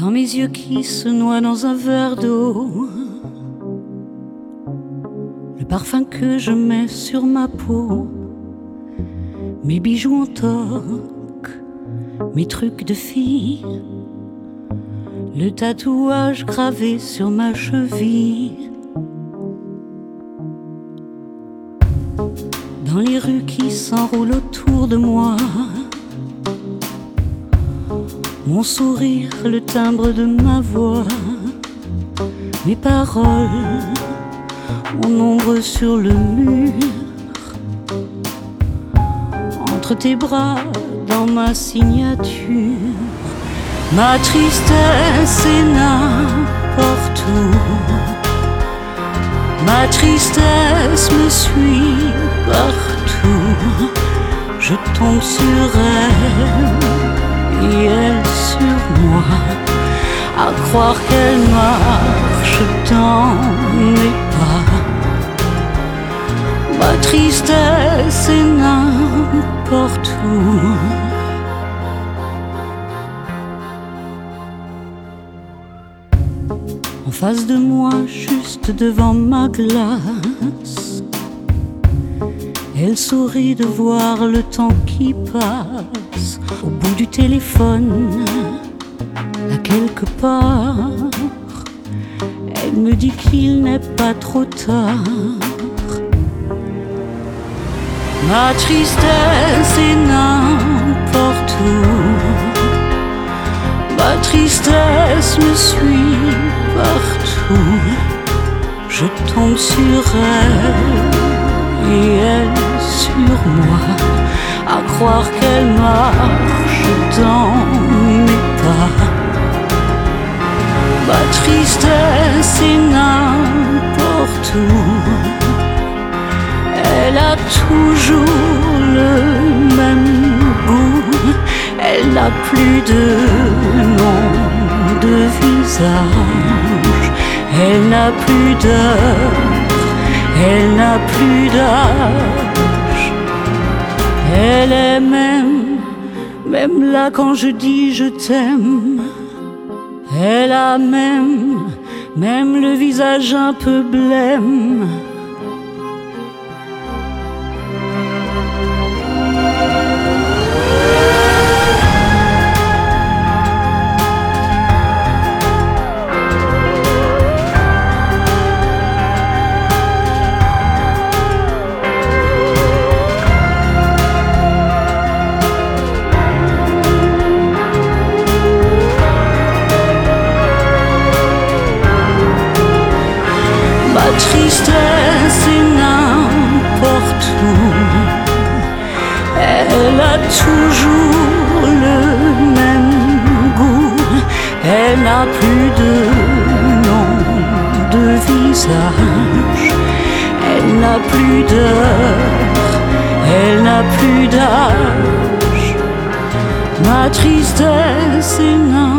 Dans mes yeux qui se noient dans un verre d'eau, le parfum que je mets sur ma peau, mes bijoux en toque, mes trucs de fille, le tatouage gravé sur ma cheville. Dans les rues qui s'enroulent autour de moi, mon sourire, le timbre de ma voix, mes paroles, mon ombre sur le mur, entre tes bras, dans ma signature, ma tristesse est n'importe où. Ma tristesse me suit partout. Je tombe sur elle et elle sur moi, à croire qu'elle marche dans mes pas. Ma tristesse est n'importe où. En face de moi, juste devant ma glace, elle sourit de voir le temps qui passe. Au bout du téléphone, là quelque part, elle me dit qu'il n'est pas trop tard. Ma tristesse est n'importe où. Ma tristesse me suit partout. Je tombe sur elle et elle sur moi, à croire qu'elle marche dans mes pas. Ma tristesse est n'importe où. Elle a toujours le même goût. Elle n'a plus de nom, de visage. Elle n'a plus d'heure, elle n'a plus d'âge. Elle est même là quand je dis je t'aime. Elle a même le visage un peu blême. Ma tristesse est n'importe où. Elle a toujours le même goût. Elle n'a plus de nom, de visage. Elle n'a plus d'heure, elle n'a plus d'âge. Ma tristesse est n'importe où.